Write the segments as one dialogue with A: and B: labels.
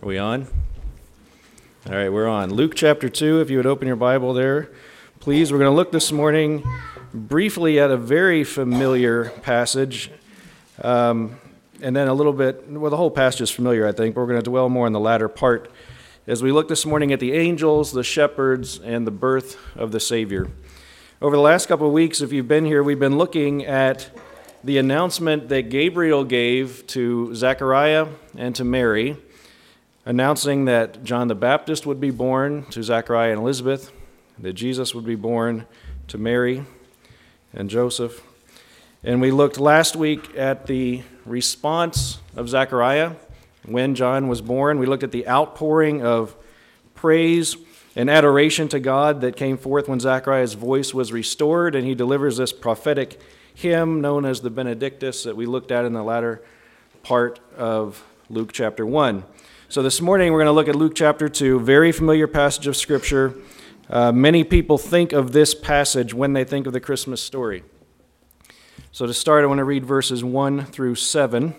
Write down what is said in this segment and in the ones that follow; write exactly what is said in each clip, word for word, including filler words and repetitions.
A: Are we on? All right, we're on. Luke chapter two, if you would open your Bible there, please. We're going to look this morning briefly at a very familiar passage, um, and then a little bit, well, the whole passage is familiar, I think, but we're going to dwell more on the latter part as we look this morning at the angels, the shepherds, and the birth of the Savior. Over the last couple of weeks, if you've been here, we've been looking at the announcement that Gabriel gave to Zechariah and to Mary, announcing that John the Baptist would be born to Zechariah and Elizabeth, that Jesus would be born to Mary and Joseph. And we looked last week at the response of Zechariah when John was born. We looked at the outpouring of praise and adoration to God that came forth when Zechariah's voice was restored, and he delivers this prophetic hymn known as the Benedictus that we looked at in the latter part of Luke chapter one. So this morning we're going to look at Luke chapter two, very familiar passage of Scripture. Uh, many people think of this passage when they think of the Christmas story. So to start, I want to read verses one through seven.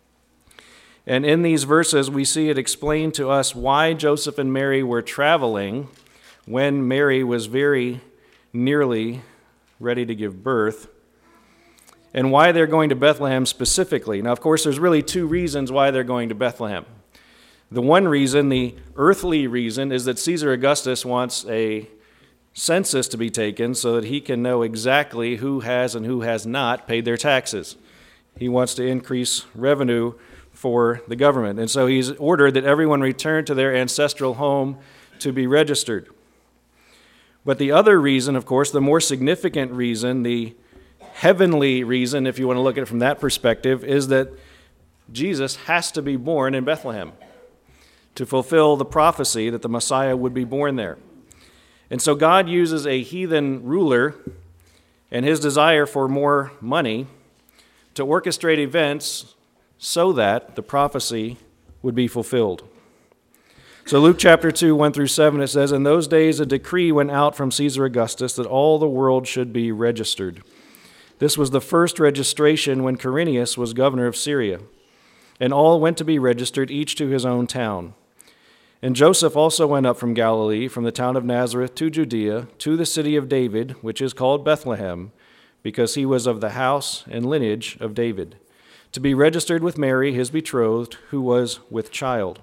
A: And in these verses, we see it explained to us why Joseph and Mary were traveling when Mary was very nearly ready to give birth, and why they're going to Bethlehem specifically. Now, of course, there's really two reasons why they're going to Bethlehem. The one reason, the earthly reason, is that Caesar Augustus wants a census to be taken so that he can know exactly who has and who has not paid their taxes. He wants to increase revenue for the government. And so he's ordered that everyone return to their ancestral home to be registered. But the other reason, of course, the more significant reason, the heavenly reason, if you want to look at it from that perspective, is that Jesus has to be born in Bethlehem to fulfill the prophecy that the Messiah would be born there. And so God uses a heathen ruler and his desire for more money to orchestrate events so that the prophecy would be fulfilled. So Luke chapter two, one through seven, it says, "In those days a decree went out from Caesar Augustus that all the world should be registered. This was the first registration when Quirinius was governor of Syria, and all went to be registered, each to his own town. And Joseph also went up from Galilee, from the town of Nazareth to Judea, to the city of David, which is called Bethlehem, because he was of the house and lineage of David, to be registered with Mary, his betrothed, who was with child.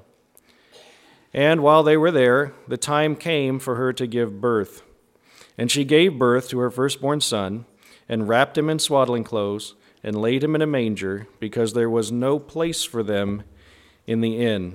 A: And while they were there, the time came for her to give birth. And she gave birth to her firstborn son, and wrapped him in swaddling clothes, and laid him in a manger, because there was no place for them in the inn."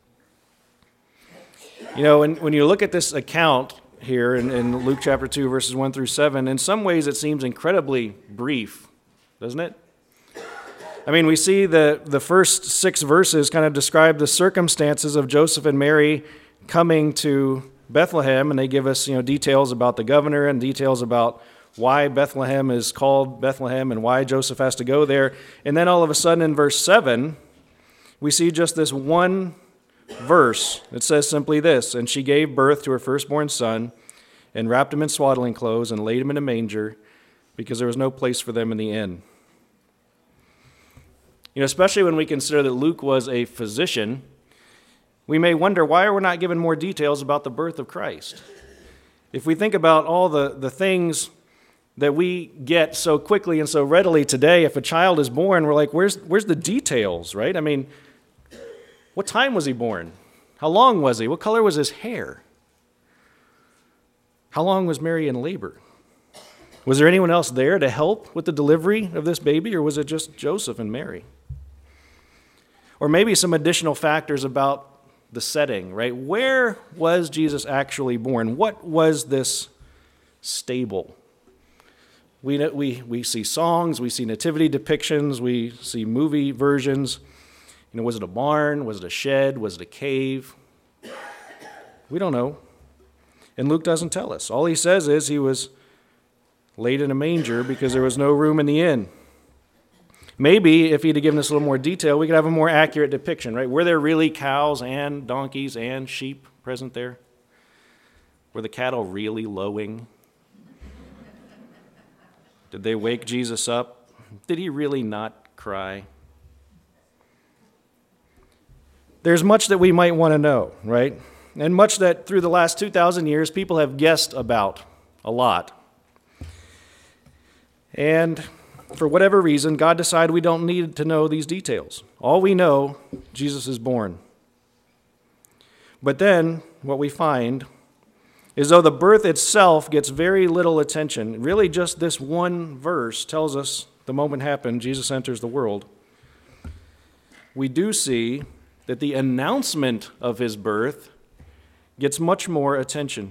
A: You know, when, when you look at this account here in, in Luke chapter two, verses one through seven, in some ways it seems incredibly brief, doesn't it? I mean, we see the, the first six verses kind of describe the circumstances of Joseph and Mary coming to Bethlehem, and they give us, you know, details about the governor and details about why Bethlehem is called Bethlehem and why Joseph has to go there. And then all of a sudden in verse seven, we see just this one verse. It says simply this, "And she gave birth to her firstborn son and wrapped him in swaddling clothes and laid him in a manger because there was no place for them in the inn." You know, especially when we consider that Luke was a physician, we may wonder why we're not given more details about the birth of Christ. If we think about all the, the things that we get so quickly and so readily today, if a child is born, we're like, where's where's the details, right? I mean, what time was he born? How long was he? What color was his hair? How long was Mary in labor? Was there anyone else there to help with the delivery of this baby, or was it just Joseph and Mary? Or maybe some additional factors about the setting, right? Where was Jesus actually born? What was this stable? We, we, we see songs, we see nativity depictions, we see movie versions. You know, was it a barn? Was it a shed? Was it a cave? We don't know. And Luke doesn't tell us. All he says is he was laid in a manger because there was no room in the inn. Maybe if he'd have given us a little more detail, we could have a more accurate depiction, right? Were there really cows and donkeys and sheep present there? Were the cattle really lowing? Did they wake Jesus up? Did he really not cry? there's much that we might want to know, right? And much that through the last two thousand years people have guessed about a lot. And for whatever reason, God decided we don't need to know these details. All we know, Jesus is born. But then what we find is though the birth itself gets very little attention, really just this one verse tells us the moment happened, Jesus enters the world. We do see that the announcement of his birth gets much more attention.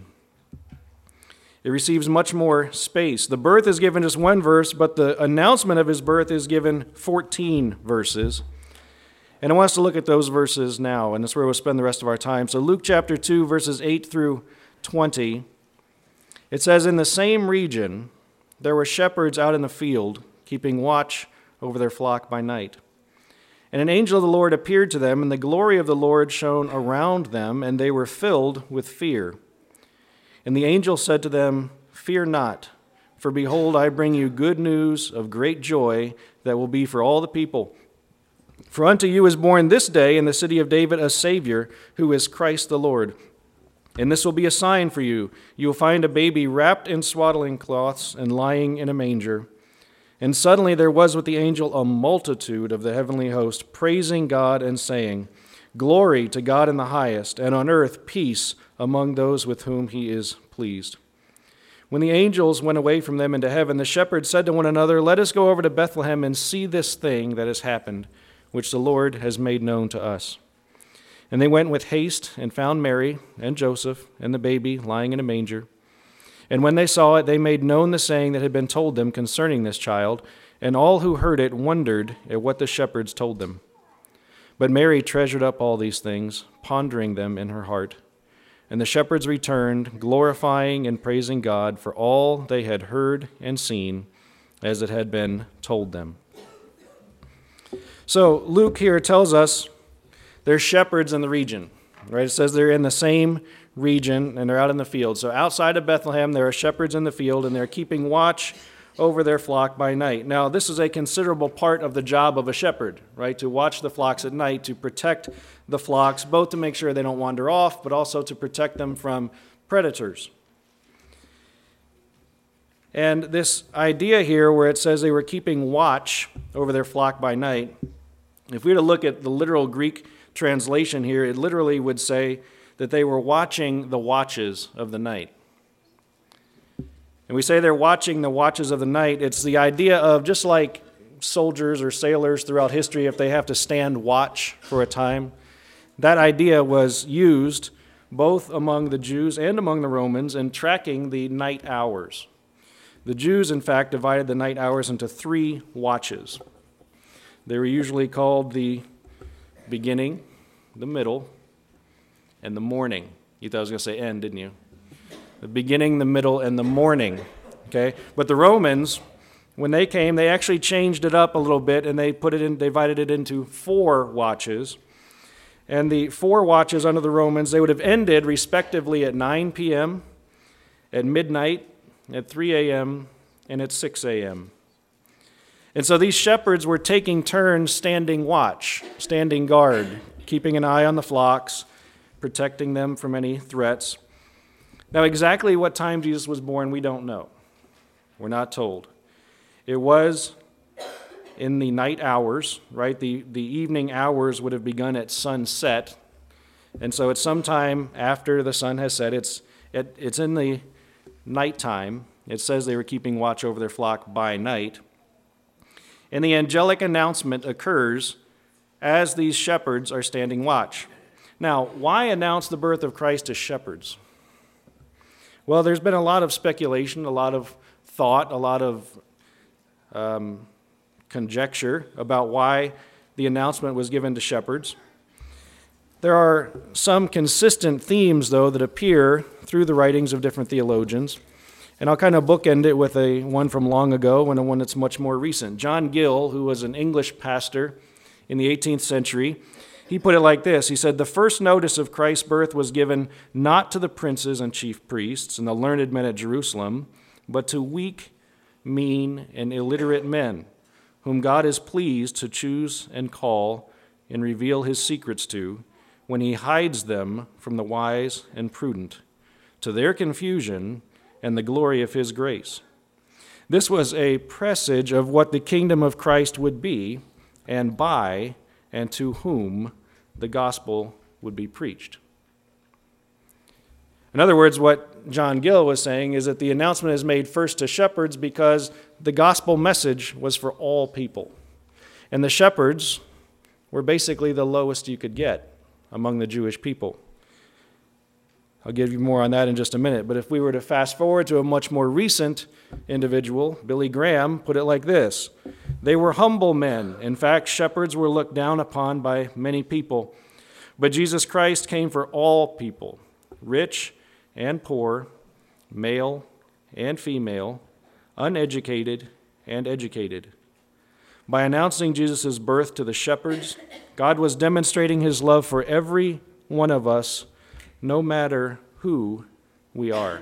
A: It receives much more space. The birth is given just one verse, but the announcement of his birth is given fourteen verses. And I want us to look at those verses now, and that's where we'll spend the rest of our time. So Luke chapter two, verses eight through twenty, it says, "In the same region there were shepherds out in the field, keeping watch over their flock by night. And an angel of the Lord appeared to them, and the glory of the Lord shone around them, and they were filled with fear. And the angel said to them, 'Fear not, for behold, I bring you good news of great joy that will be for all the people. For unto you is born this day in the city of David a Savior, who is Christ the Lord. And this will be a sign for you. You will find a baby wrapped in swaddling cloths and lying in a manger.' And suddenly there was with the angel a multitude of the heavenly host, praising God and saying, 'Glory to God in the highest, and on earth peace among those with whom he is pleased.' When the angels went away from them into heaven, the shepherds said to one another, 'Let us go over to Bethlehem and see this thing that has happened, which the Lord has made known to us.' And they went with haste and found Mary and Joseph and the baby lying in a manger. And when they saw it, they made known the saying that had been told them concerning this child, and all who heard it wondered at what the shepherds told them. But Mary treasured up all these things, pondering them in her heart. And the shepherds returned, glorifying and praising God for all they had heard and seen, as it had been told them." So Luke here tells us there's shepherds in the region, right? It says they're in the same region and they're out in the field. So outside of Bethlehem, there are shepherds in the field and they're keeping watch over their flock by night. Now, this is a considerable part of the job of a shepherd, right? To watch the flocks at night, to protect the flocks, both to make sure they don't wander off, but also to protect them from predators. And this idea here where it says they were keeping watch over their flock by night, if we were to look at the literal Greek translation here, it literally would say that they were watching the watches of the night. And we say they're watching the watches of the night. It's the idea of just like soldiers or sailors throughout history, if they have to stand watch for a time, that idea was used both among the Jews and among the Romans in tracking the night hours. The Jews, in fact, divided the night hours into three watches. They were usually called the beginning, the middle, and the morning. You thought I was going to say end, didn't you? The beginning, the middle, and the morning. Okay? But the Romans, when they came, they actually changed it up a little bit, and they put it in, divided it into four watches. And the four watches under the Romans, they would have ended respectively at nine p.m., at midnight, at three a.m., and at six a.m. And so these shepherds were taking turns standing watch, standing guard, keeping an eye on the flocks, protecting them from any threats. Now, exactly what time Jesus was born, we don't know. We're not told. It was in the night hours, right? The, the evening hours would have begun at sunset. And so it's sometime after the sun has set. It's, it, it's in the nighttime. It says they were keeping watch over their flock by night. And the angelic announcement occurs as these shepherds are standing watch. Now, why announce the birth of Christ to shepherds? Well, there's been a lot of speculation, a lot of thought, a lot of um, conjecture about why the announcement was given to shepherds. There are some consistent themes, though, that appear through the writings of different theologians. And I'll kind of bookend it with a one from long ago and a one that's much more recent. John Gill, who was an English pastor in the eighteenth century, he put it like this. He said, "The first notice of Christ's birth was given not to the princes and chief priests and the learned men at Jerusalem, but to weak, mean, and illiterate men, whom God is pleased to choose and call and reveal his secrets to, when he hides them from the wise and prudent, to their confusion and the glory of his grace. This was a presage of what the kingdom of Christ would be, and by and to whom the gospel would be preached. In other words, what John Gill was saying is that the announcement is made first to shepherds because the gospel message was for all people. And the shepherds were basically the lowest you could get among the Jewish people. I'll give you more on that in just a minute. But if we were to fast forward to a much more recent individual, Billy Graham put it like this: they were humble men. In fact, shepherds were looked down upon by many people. But Jesus Christ came for all people, rich and poor, male and female, uneducated and educated. By announcing Jesus' birth to the shepherds, God was demonstrating his love for every one of us, no matter who we are.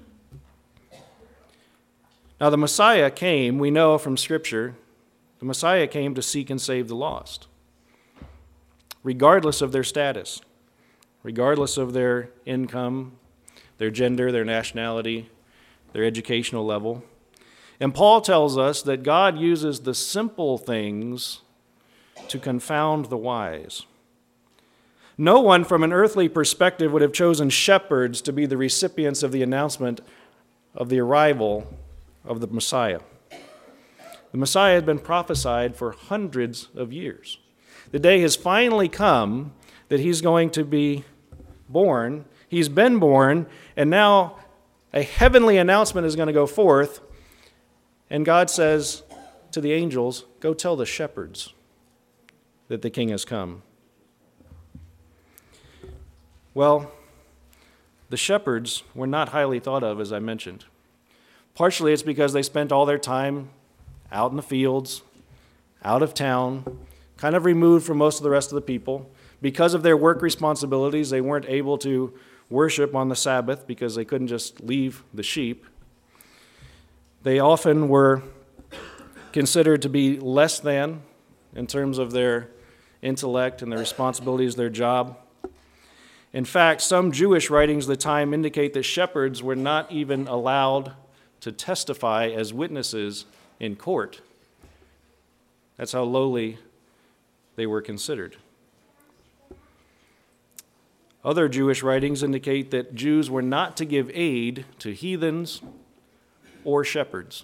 A: Now, the Messiah came, we know from Scripture, the Messiah came to seek and save the lost, regardless of their status, regardless of their income, their gender, their nationality, their educational level. And Paul tells us that God uses the simple things to confound the wise. No one from an earthly perspective would have chosen shepherds to be the recipients of the announcement of the arrival of the Messiah. The Messiah had been prophesied for hundreds of years. The day has finally come that he's going to be born. He's been born, and now a heavenly announcement is going to go forth, and God says to the angels, "Go tell the shepherds that the king has come." Well, the shepherds were not highly thought of, as I mentioned. Partially it's because they spent all their time out in the fields, out of town, kind of removed from most of the rest of the people. Because of their work responsibilities, they weren't able to worship on the Sabbath because they couldn't just leave the sheep. They often were considered to be less than in terms of their intellect and their responsibilities, their job. In fact, some Jewish writings of the time indicate that shepherds were not even allowed to testify as witnesses in court. That's how lowly they were considered. Other Jewish writings indicate that Jews were not to give aid to heathens or shepherds.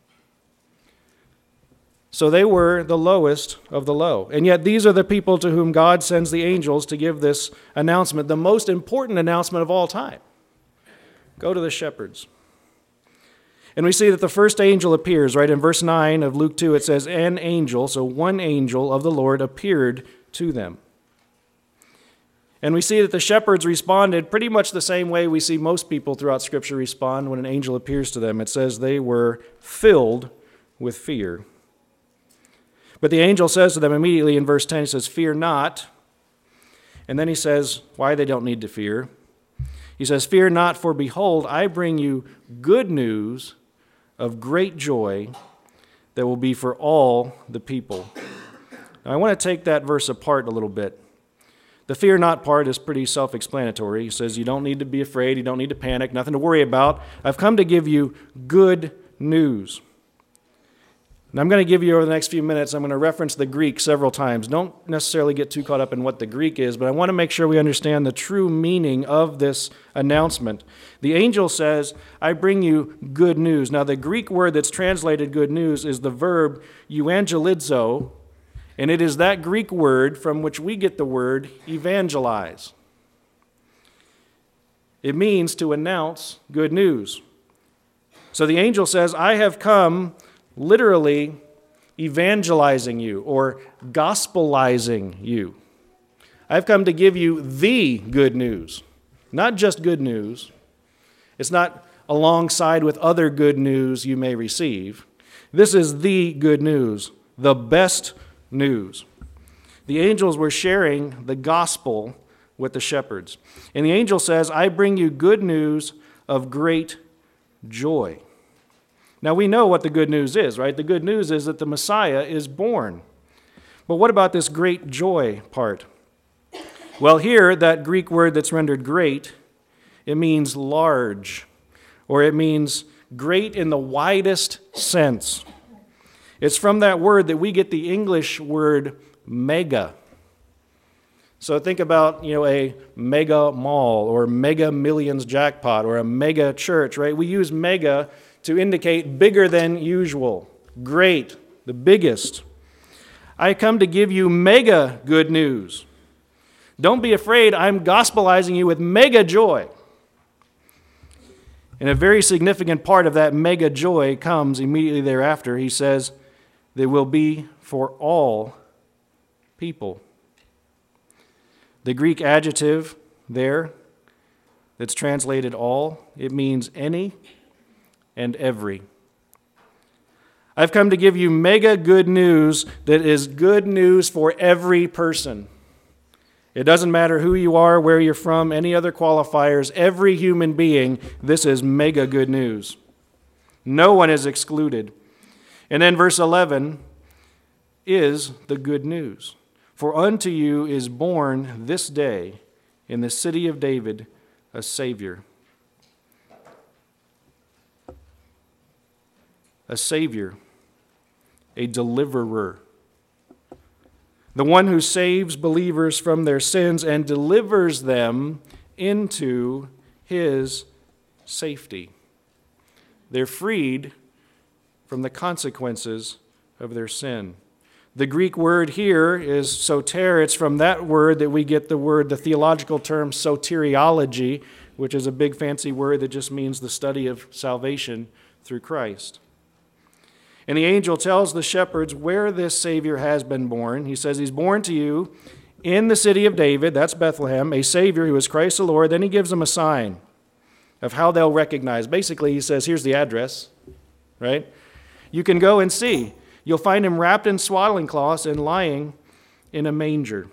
A: So they were the lowest of the low. And yet these are the people to whom God sends the angels to give this announcement, the most important announcement of all time. Go to the shepherds. And we see that the first angel appears, right in verse nine of Luke two, it says, an angel, so one angel of the Lord appeared to them. And we see that the shepherds responded pretty much the same way we see most people throughout Scripture respond when an angel appears to them. It says they were filled with fear. But the angel says to them immediately in verse ten, he says, fear not. And then he says why they don't need to fear. He says, fear not, for behold, I bring you good news of great joy that will be for all the people. Now, I want to take that verse apart a little bit. The fear not part is pretty self-explanatory. He says you don't need to be afraid, you don't need to panic, nothing to worry about. I've come to give you good news. And I'm going to give you over the next few minutes, I'm going to reference the Greek several times. Don't necessarily get too caught up in what the Greek is, but I want to make sure we understand the true meaning of this announcement. The angel says, I bring you good news. Now, the Greek word that's translated good news is the verb euangelizo, and it is that Greek word from which we get the word evangelize. It means to announce good news. So the angel says, I have come literally evangelizing you or gospelizing you. I've come to give you the good news, not just good news. It's not alongside with other good news you may receive. This is the good news, the best news. The angels were sharing the gospel with the shepherds. And the angel says, I bring you good news of great joy. Now, we know what the good news is, right? The good news is that the Messiah is born. But what about this great joy part? Well, here, that Greek word that's rendered great, it means large, or it means great in the widest sense. It's from that word that we get the English word mega. So think about, you know, a mega mall or mega millions jackpot or a mega church, right? We use mega to indicate bigger than usual, great, the biggest. I come to give you mega good news. Don't be afraid, I'm gospelizing you with mega joy. And a very significant part of that mega joy comes immediately thereafter. He says, there will be for all people. The Greek adjective there that's translated all, it means any and every. I've come to give you mega good news that is good news for every person. It doesn't matter who you are, where you're from, any other qualifiers. Every human being, this is mega good news. No one is excluded. And then verse eleven is the good news. For unto you is born this day in the city of David a Savior. A Savior, a deliverer. The one who saves believers from their sins and delivers them into his safety. They're freed from the consequences of their sin. The Greek word here is soter. It's from that word that we get the word, the theological term soteriology, which is a big fancy word that just means the study of salvation through Christ. And the angel tells the shepherds where this Savior has been born. He says he's born to you in the city of David, that's Bethlehem, a Savior who is Christ the Lord. Then he gives them a sign of how they'll recognize. Basically, he says, here's the address, right? You can go and see. You'll find him wrapped in swaddling cloths and lying in a manger.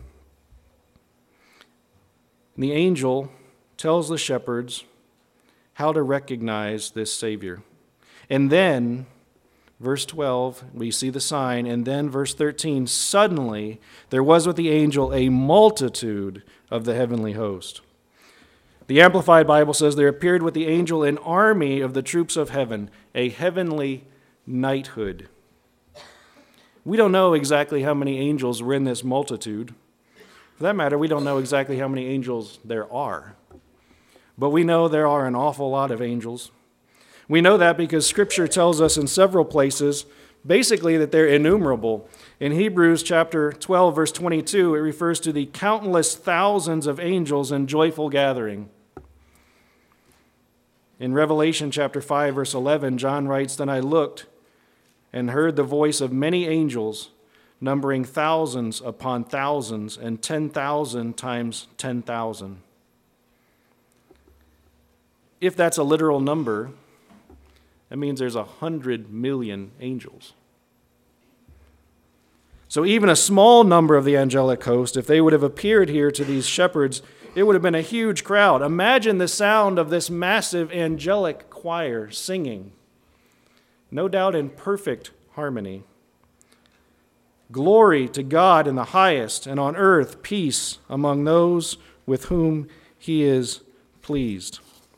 A: And the angel tells the shepherds how to recognize this Savior. And then verse twelve, we see the sign, and then verse thirteen, suddenly there was with the angel a multitude of the heavenly host. The Amplified Bible says there appeared with the angel an army of the troops of heaven, a heavenly knighthood. We don't know exactly how many angels were in this multitude. For that matter, we don't know exactly how many angels there are. But we know there are an awful lot of angels. We know that because Scripture tells us in several places, basically, that they're innumerable. In Hebrews chapter twelve, verse twenty-two, it refers to the countless thousands of angels in joyful gathering. In Revelation chapter five, verse eleven, John writes, Then I looked and heard the voice of many angels, numbering thousands upon thousands and ten thousand times ten thousand. If that's a literal number, that means there's a hundred million angels. So even a small number of the angelic host, if they would have appeared here to these shepherds, it would have been a huge crowd. Imagine the sound of this massive angelic choir singing, no doubt in perfect harmony. Glory to God in the highest, and on earth peace among those with whom he is pleased.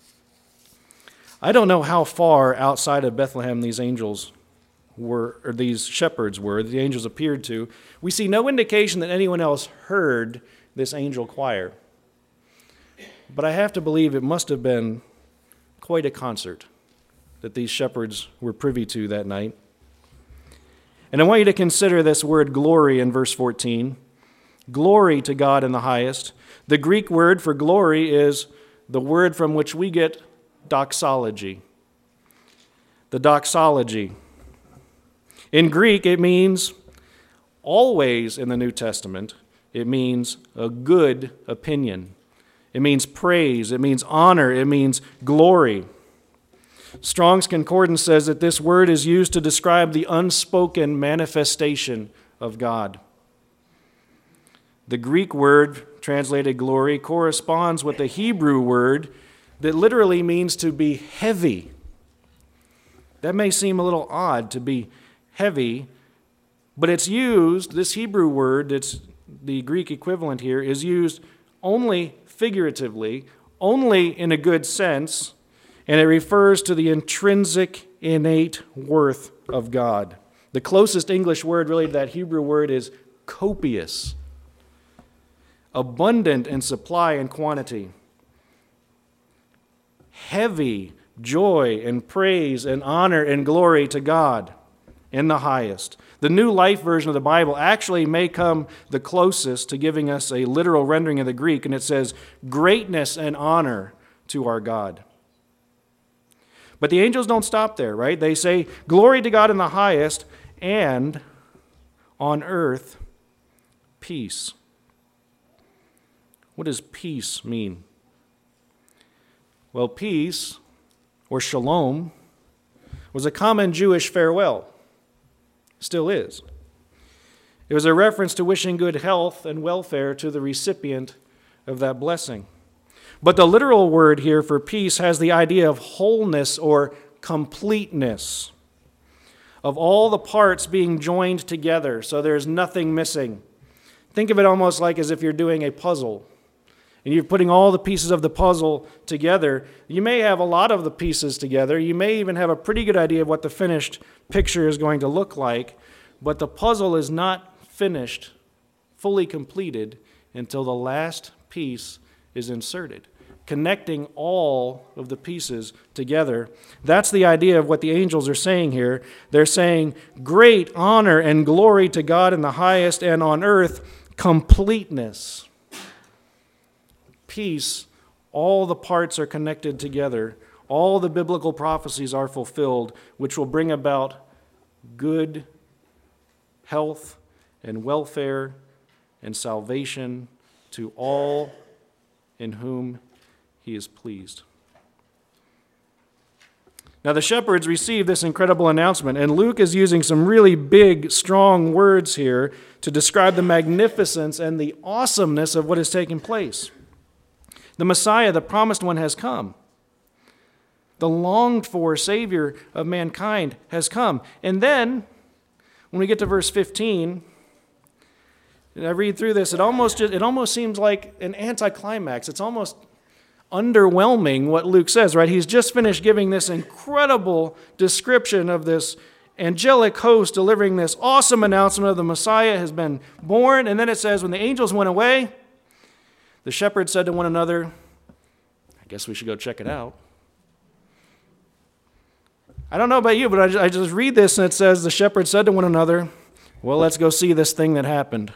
A: I don't know how far outside of Bethlehem these angels were, or these shepherds were, the angels appeared to. We see no indication that anyone else heard this angel choir. But I have to believe it must have been quite a concert that these shepherds were privy to that night. And I want you to consider this word glory in verse fourteen. Glory to God in the highest. The Greek word for glory is the word from which we get doxology. The doxology. In Greek, it means always in the New Testament, it means a good opinion. It means praise. It means honor. It means glory. Strong's Concordance says that this word is used to describe the unspoken manifestation of God. The Greek word translated glory corresponds with the Hebrew word that literally means to be heavy. That may seem a little odd, to be heavy, but it's used, this Hebrew word, that's the Greek equivalent here, is used only figuratively, only in a good sense, and it refers to the intrinsic, innate worth of God. The closest English word really to that Hebrew word is copious, abundant in supply and quantity, heavy joy and praise and honor and glory to God in the highest. The New Life version of the Bible actually may come the closest to giving us a literal rendering of the Greek, and it says, greatness and honor to our God. But the angels don't stop there, right? They say, glory to God in the highest, and on earth, peace. What does peace mean? Well, peace, or shalom, was a common Jewish farewell. Still is. It was a reference to wishing good health and welfare to the recipient of that blessing. But the literal word here for peace has the idea of wholeness or completeness, of all the parts being joined together so there's nothing missing. Think of it almost like as if you're doing a puzzle and you're putting all the pieces of the puzzle together. You may have a lot of the pieces together. You may even have a pretty good idea of what the finished picture is going to look like, but the puzzle is not finished, fully completed, until the last piece is inserted, connecting all of the pieces together. That's the idea of what the angels are saying here. They're saying, great honor and glory to God in the highest, and on earth, completeness. Peace, all the parts are connected together. All the biblical prophecies are fulfilled, which will bring about good health and welfare and salvation to all in whom he is pleased. Now the shepherds received this incredible announcement, and Luke is using some really big, strong words here to describe the magnificence and the awesomeness of what is taking place. The Messiah, the promised one, has come. The longed-for Savior of mankind has come. And then, when we get to verse fifteen, and I read through this, it almost just, it almost seems like an anticlimax. It's almost underwhelming what Luke says, right? He's just finished giving this incredible description of this angelic host delivering this awesome announcement of the Messiah has been born. And then it says, when the angels went away, the shepherds said to one another, I guess we should go check it out. I don't know about you, but I just, I just read this and it says, the shepherds said to one another, well, let's go see this thing that happened.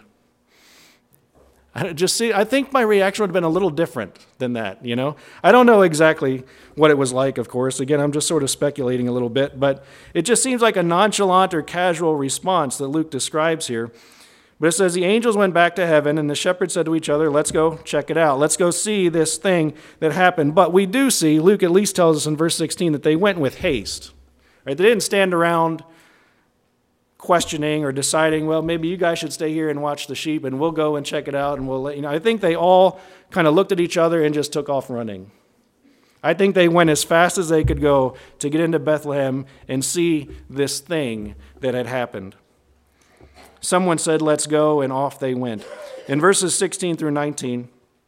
A: I just see. I think my reaction would have been a little different than that, you know. I don't know exactly what it was like, of course. Again, I'm just sort of speculating a little bit, but it just seems like a nonchalant or casual response that Luke describes here. But it says the angels went back to heaven, and the shepherds said to each other, let's go check it out. Let's go see this thing that happened. But we do see, Luke at least tells us in verse sixteen, that they went with haste. Right? They didn't stand around questioning or deciding, well, maybe you guys should stay here and watch the sheep, and we'll go and check it out, and we'll let you know. I think they all kind of looked at each other and just took off running. I think they went as fast as they could go to get into Bethlehem and see this thing that had happened. Someone said, let's go, and off they went. In verses sixteen through nineteen,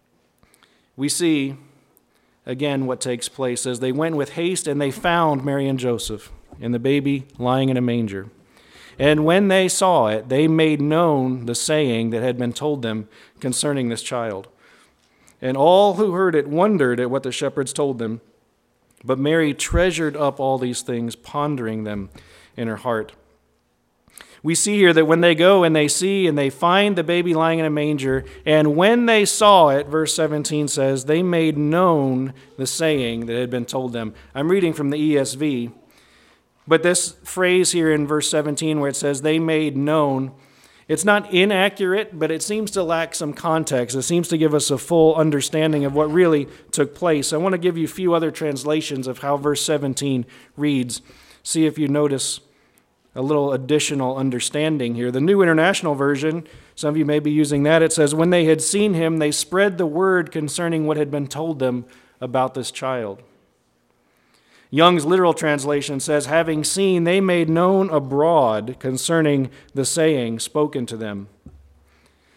A: we see again what takes place. As they went with haste, and they found Mary and Joseph and the baby lying in a manger. And when they saw it, they made known the saying that had been told them concerning this child. And all who heard it wondered at what the shepherds told them. But Mary treasured up all these things, pondering them in her heart. We see here that when they go and they see and they find the baby lying in a manger, and when they saw it, verse seventeen says, they made known the saying that had been told them. I'm reading from the E S V. But this phrase here in verse seventeen where it says they made known, it's not inaccurate, but it seems to lack some context. It seems to give us a full understanding of what really took place. I want to give you a few other translations of how verse seventeen reads. See if you notice a little additional understanding here. The New International Version, some of you may be using that, it says, when they had seen him, they spread the word concerning what had been told them about this child. Young's literal translation says, having seen, they made known abroad concerning the saying spoken to them.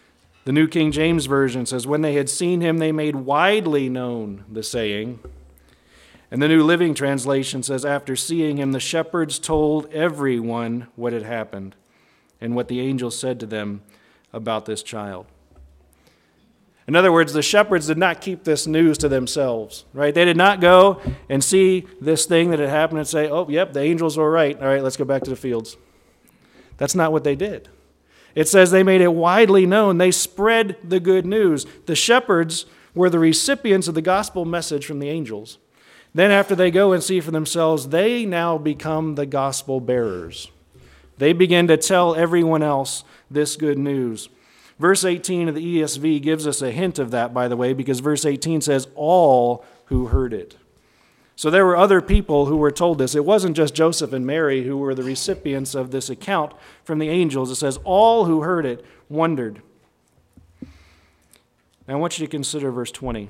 A: The New King James Version says, when they had seen him, they made widely known the saying. And the New Living Translation says, after seeing him, the shepherds told everyone what had happened and what the angel said to them about this child. In other words, the shepherds did not keep this news to themselves, right? They did not go and see this thing that had happened and say, oh, yep, the angels were right. All right, let's go back to the fields. That's not what they did. It says they made it widely known. They spread the good news. The shepherds were the recipients of the gospel message from the angels. Then after they go and see for themselves, they now become the gospel bearers. They begin to tell everyone else this good news. Verse eighteen of the E S V gives us a hint of that, by the way, because verse eighteen says, all who heard it. So there were other people who were told this. It wasn't just Joseph and Mary who were the recipients of this account from the angels. It says, all who heard it wondered. Now I want you to consider verse twenty.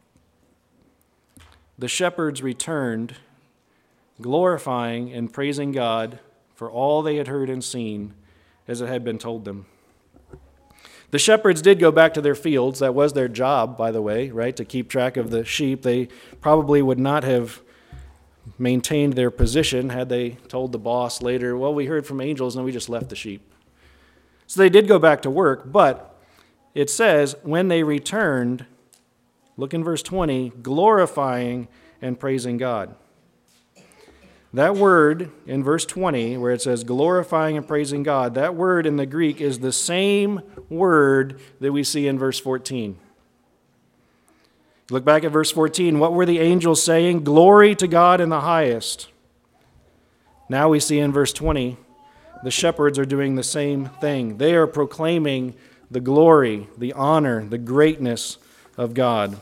A: The shepherds returned, glorifying and praising God for all they had heard and seen as it had been told them. The shepherds did go back to their fields. That was their job, by the way, right, to keep track of the sheep. They probably would not have maintained their position had they told the boss later, well, we heard from angels and we just left the sheep. So they did go back to work, but it says when they returned, look in verse twenty, glorifying and praising God. That word in verse twenty, where it says glorifying and praising God, that word in the Greek is the same word that we see in verse fourteen. Look back at verse fourteen. What were the angels saying? Glory to God in the highest. Now we see in verse twenty, the shepherds are doing the same thing. They are proclaiming the glory, the honor, the greatness of God.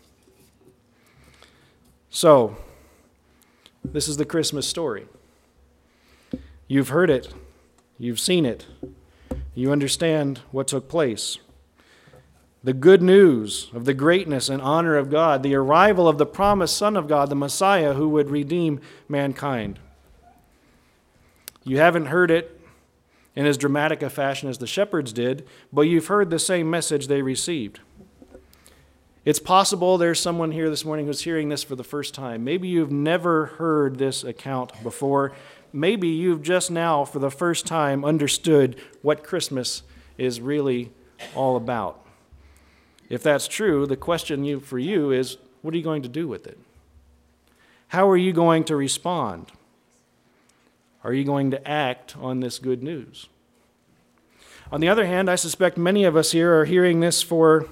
A: So, this is the Christmas story. You've heard it. You've seen it. You understand what took place. The good news of the greatness and honor of God, the arrival of the promised Son of God, the Messiah who would redeem mankind. You haven't heard it in as dramatic a fashion as the shepherds did, but you've heard the same message they received. It's possible there's someone here this morning who's hearing this for the first time. Maybe you've never heard this account before. Maybe you've just now, for the first time, understood what Christmas is really all about. If that's true, the question you, for you is, what are you going to do with it? How are you going to respond? Are you going to act on this good news? On the other hand, I suspect many of us here are hearing this for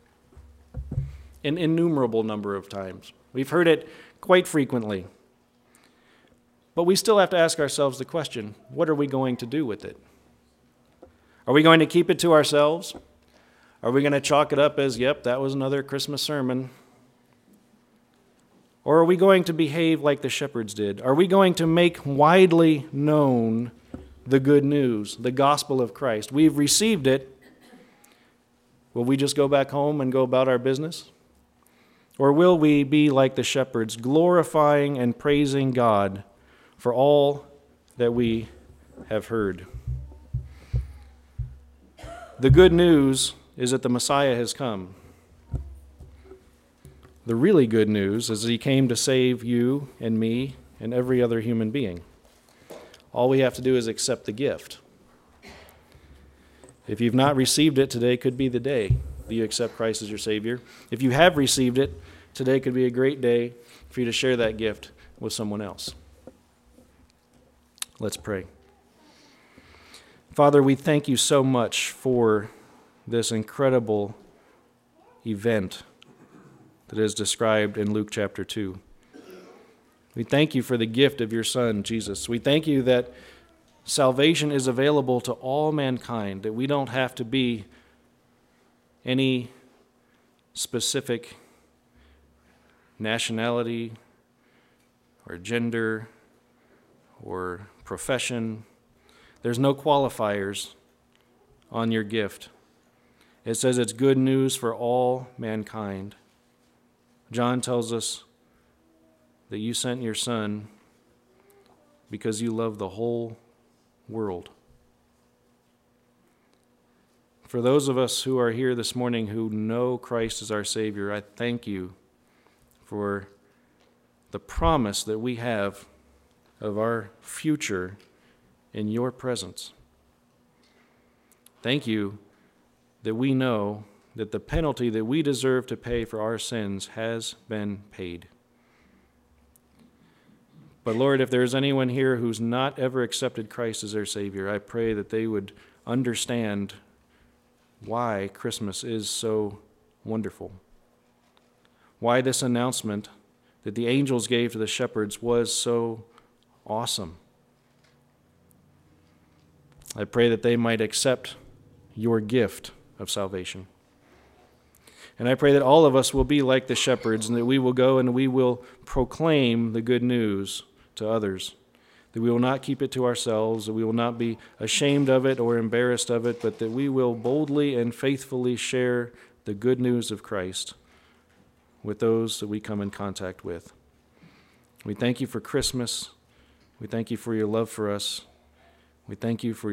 A: an innumerable number of times. We've heard it quite frequently. But we still have to ask ourselves the question, what are we going to do with it? Are we going to keep it to ourselves? Are we going to chalk it up as, yep, that was another Christmas sermon? Or are we going to behave like the shepherds did? Are we going to make widely known the good news, the gospel of Christ? We've received it. Will we just go back home and go about our business? Or will we be like the shepherds, glorifying and praising God for all that we have heard? The good news is that the Messiah has come. The really good news is that he came to save you and me and every other human being. All we have to do is accept the gift. If you've not received it, today could be the day that you accept Christ as your Savior. If you have received it, today could be a great day for you to share that gift with someone else. Let's pray. Father, we thank you so much for this incredible event that is described in Luke chapter two. We thank you for the gift of your Son, Jesus. We thank you that salvation is available to all mankind, that we don't have to be any specific nationality or gender or profession. There's no qualifiers on your gift. It says it's good news for all mankind. John tells us that you sent your Son because you love the whole world. For those of us who are here this morning who know Christ as our Savior, I thank you for the promise that we have of our future in your presence. Thank you that we know that the penalty that we deserve to pay for our sins has been paid. But Lord, if there's anyone here who's not ever accepted Christ as their Savior, I pray that they would understand why Christmas is so wonderful. Why this announcement that the angels gave to the shepherds was so awesome. I pray that they might accept your gift of salvation. And I pray that all of us will be like the shepherds and that we will go and we will proclaim the good news to others, that we will not keep it to ourselves, that we will not be ashamed of it or embarrassed of it, but that we will boldly and faithfully share the good news of Christ with those that we come in contact with. We thank you for Christmas. We thank you for your love for us. We thank you for